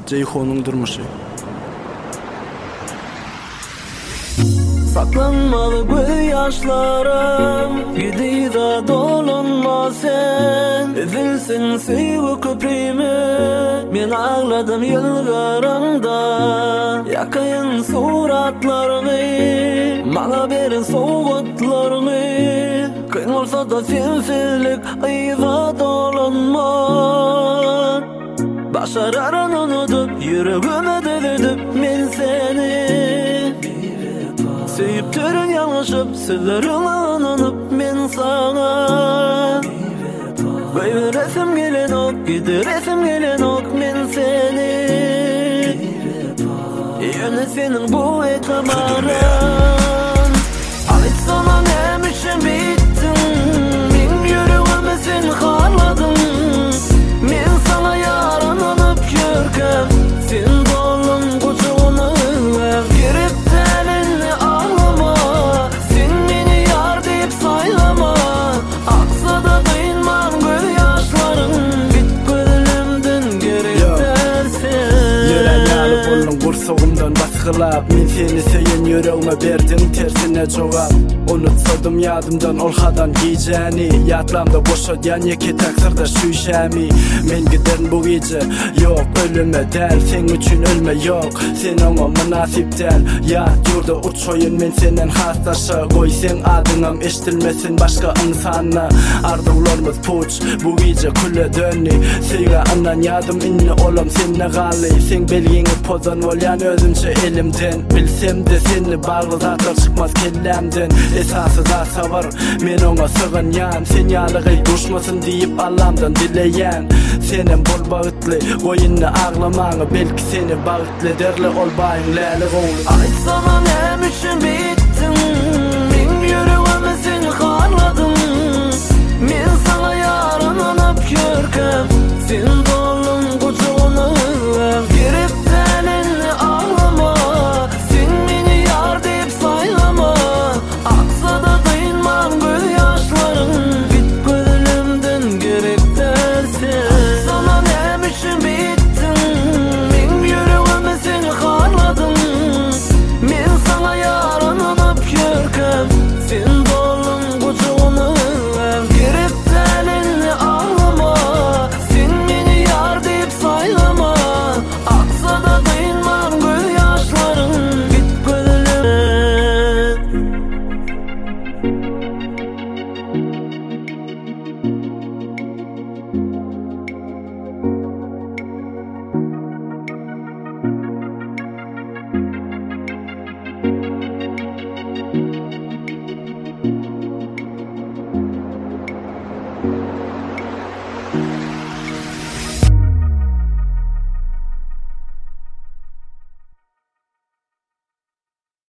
Ceyhun'un durmuşu. Saklanmalı göz yaşlarım, gidide dolanma sen. Ezilsin sevgi köprüğümü, men ağladım yıllarımda. Yakayın suratlarını, bana verin soğutlarını. Kıyın olsa da sensizlik ayıza dolanma. Başararın unutup, yüreğime delirtip men seni. Sevip törün yanlışıp, sözlerin ananıp men sana. Böyle resim gelen ok, gider resim gelen ok men seni. Yine senin bu etibarın. Ait sana neymişim bittin, min yüreğime sen harladın. Men sana yaranıp yürkem, sen dolun kucağına girip telini ağlama. Sen beni yar deyip saylama, aksa da kıyınman göz yaşların. Bit gözümden geri dersin. Yüreğini bolun kursoğumdan baskılap, men seni seyen yüreğime berdim tersine cevap. Unutsadım yadımdan olhadan giyeceğini, yatlamda boşadyan yeki taksırda süyşemi. Men giderim bu gece, yok ölüme del, sen üçün ölme yok. Sen ona münasip del, yat yurda uçoyun men senden hastaşa. Koy sen adınam eştilmesin başka insanla. Ardıllarımız puç, bu gece külle dönni. Seyga anan yadım inni olam senne gali. Sen belgini pozan olyan özümçe elimden. Bilsem de seni bağlı zatlar çıkmaz kellemden. Esası da savar, men ona sığın yan. Sen yalıgı düşmasın deyip Allah'ımdan dileyen. Senin bol bağıtlı, koyunna ağlamanı. Belki seni bağıtlı derli ol bayın lali oğlu. Ait sana neymişim bir